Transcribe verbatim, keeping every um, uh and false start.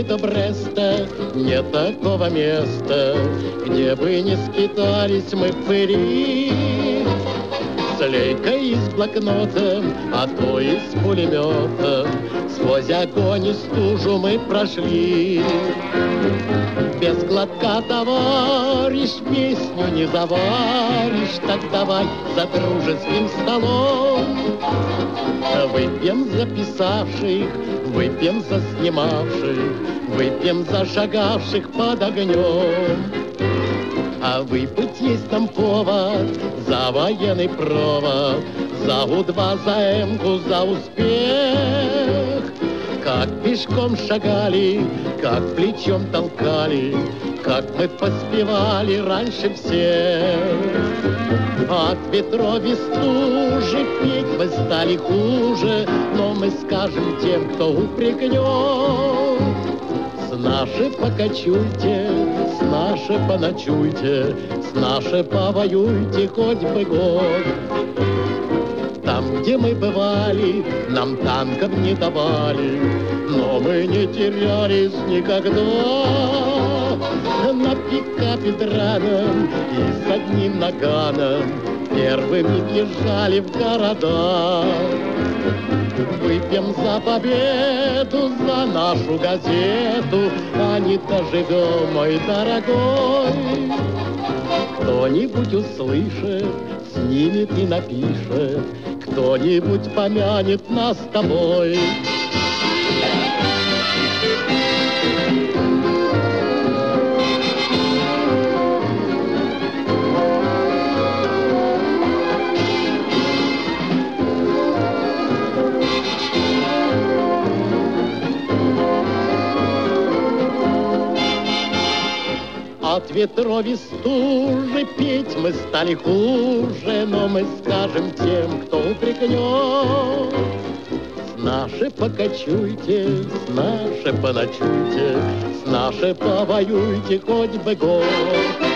Москвы до Бреста нет такого места, где бы не скитались мы пыри. С лейкой и с блокнотом, а то и с пулеметом, сквозь огонь и стужу мы прошли. Без глотка, товарищ, песню не заваришь, так давай за дружеским столом. Выпьем за писавших, выпьем за снимавших, выпьем за шагавших под огнем. А выпить есть нам повод за военный провод, за У-два, за Эмку, за успех. Как пешком шагали, как плечом толкали, как мы поспевали раньше всех. От ветров и стужи петь мы стали хуже, но мы скажем тем, кто упрекнет. С нашей покачуйте, с нашей поночуйте, с нашей повоюйте хоть бы год. Там, где мы бывали, нам танков не давали, но мы не терялись никогда. На пикапе драном и с одним наганом первыми въезжали в города. Выпьем за победу, за нашу газету, а не доживем, мой дорогой. Кто-нибудь услышит, снимет и напишет, кто-нибудь помянет нас с тобой. От ветров и стужи петь мы стали хуже, но мы скажем тем, кто упрекнет. С нашей покачуйте, с нашей поночуйте, с нашей повоюйте хоть бы год.